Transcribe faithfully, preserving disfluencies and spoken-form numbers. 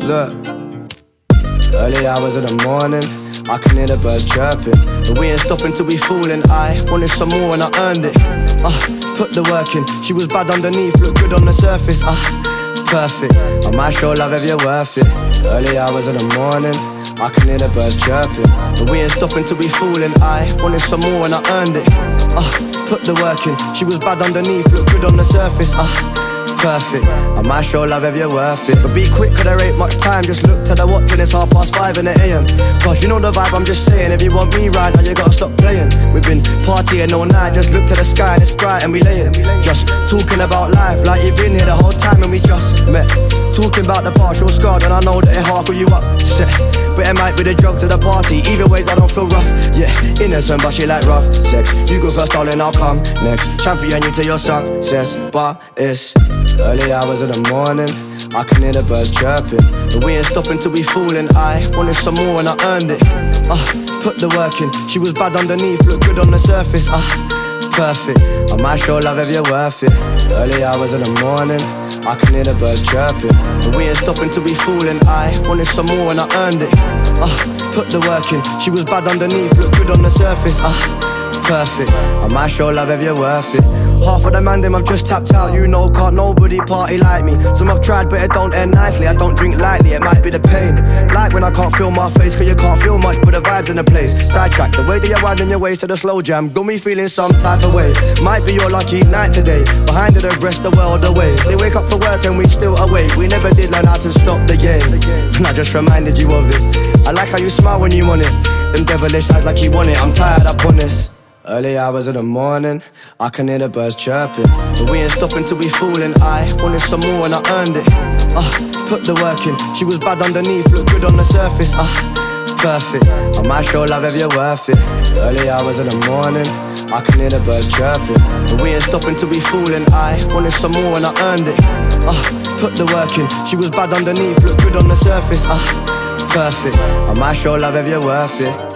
Look, early hours of the morning, I can hear the birds chirping, but we ain't stopping till we falling. I wanted some more and I earned it. Ah, uh, put the work in. She was bad underneath, looked good on the surface. Ah, uh, perfect. I might show love if you're worth it. Early hours of the morning, I can hear the birds chirping, but we ain't stopping till we falling. I wanted some more and I earned it. Ah, uh, put the work in. She was bad underneath, looked good on the surface. Ah, uh, perfect. I might show love if you're worth it, but be quick 'cause there ain't much time. Just look to the watch and it's half past five in the A M. Gosh, you know the vibe, I'm just saying. If you want me right now, you gotta stop playing. We've been partying all night. Just look to the sky and it's bright and we laying. Just talking about life like you've been here the whole time and we just met. Talking about the partial scar, and I know that it half of you upset, but it might be the drugs of the party. Either ways I don't feel rough. Yeah, innocent but she like rough sex. You go first darling, I'll come next. Champion you to your success. But it's early hours of the morning, I can hear the birds chirping, but we ain't stopping till we falling. I wanted some more and I earned it. Ah, uh, put the work in. She was bad underneath, looked good on the surface. Ah, uh, perfect. I might show love if you're worth it. Early hours of the morning, I can hear the birds chirping, but we ain't stopping till we falling. I wanted some more and I earned it. Ah, uh, put the work in. She was bad underneath, looked good on the surface. Ah, uh, perfect. I might show love if you're worth it. Half of the man them I've just tapped out. You know, can't nobody party like me. Some I've tried but it don't end nicely. I don't drink lightly, it might be the pain. Like when I can't feel my face, 'cause you can't feel much but the vibes in the place. Sidetrack, the way that you're winding your waist to the slow jam got me feeling some type of way. Might be your lucky night today. Behind the rest the world away. They wake up for work and we still awake. We never did learn how to stop the game, and I just reminded you of it. I like how you smile when you want it. Them devilish eyes like you want it. I'm tired up on this. Early hours of the morning, I can hear the birds chirping, but we ain't stopping till we falling. I wanted some more and I earned it. Ah, uh, put the work in. She was bad underneath, looked good on the surface. Ah, uh, perfect. I might show love if you're worth it. Early hours of the morning, I can hear the birds chirping, but we ain't stopping till we falling. I wanted some more and I earned it. Ah, uh, put the work in. She was bad underneath, looked good on the surface. Ah, uh, perfect. I might show love if you're worth it.